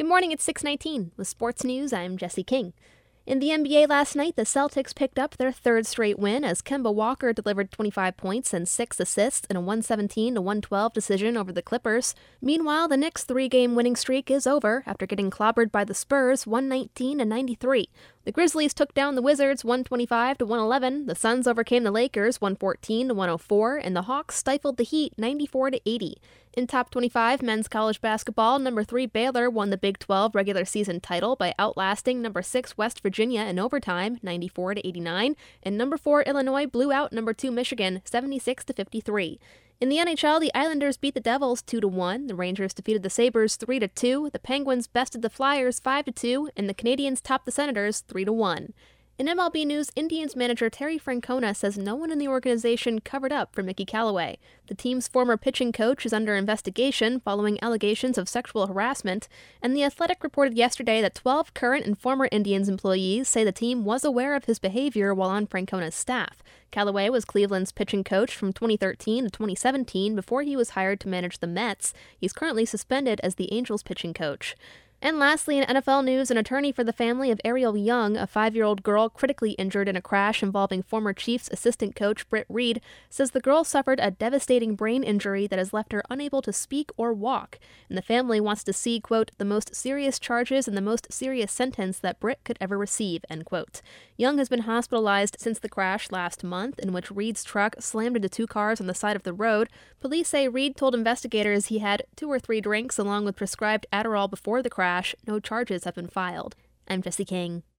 Good morning, it's 6:19. With sports news, I'm Jesse King. In the NBA last night, the Celtics picked up their third straight win as Kemba Walker delivered 25 points and 6 assists in a 117-112 decision over the Clippers. Meanwhile, the Knicks' three-game winning streak is over after getting clobbered by the Spurs 119-93. The Grizzlies took down the Wizards 125-111, the Suns overcame the Lakers 114-104, and the Hawks stifled the Heat 94-80. In top 25 men's college basketball, number 3 Baylor won the Big 12 regular season title by outlasting number 6 West Virginia in overtime 94-89, and number 4 Illinois blew out number 2 Michigan 76-53. In the NHL, the Islanders beat the Devils 2-1, the Rangers defeated the Sabres 3-2, the Penguins bested the Flyers 5-2, and the Canadiens topped the Senators 3-1. In MLB news, Indians manager Terry Francona says no one in the organization covered up for Mickey Callaway. The team's former pitching coach is under investigation following allegations of sexual harassment, and The Athletic reported yesterday that 12 current and former Indians employees say the team was aware of his behavior while on Francona's staff. Callaway was Cleveland's pitching coach from 2013 to 2017 before he was hired to manage the Mets. He's currently suspended as the Angels pitching coach. And lastly, in NFL news, an attorney for the family of Ariel Young, a 5-year-old girl critically injured in a crash involving former Chiefs assistant coach Britt Reed, says the girl suffered a devastating brain injury that has left her unable to speak or walk. And the family wants to see, quote, the most serious charges and the most serious sentence that Britt could ever receive, end quote. Young has been hospitalized since the crash last month, in which Reed's truck slammed into 2 cars on the side of the road. Police say Reed told investigators he had 2 or 3 drinks along with prescribed Adderall before the crash. No charges have been filed. I'm Jesse King.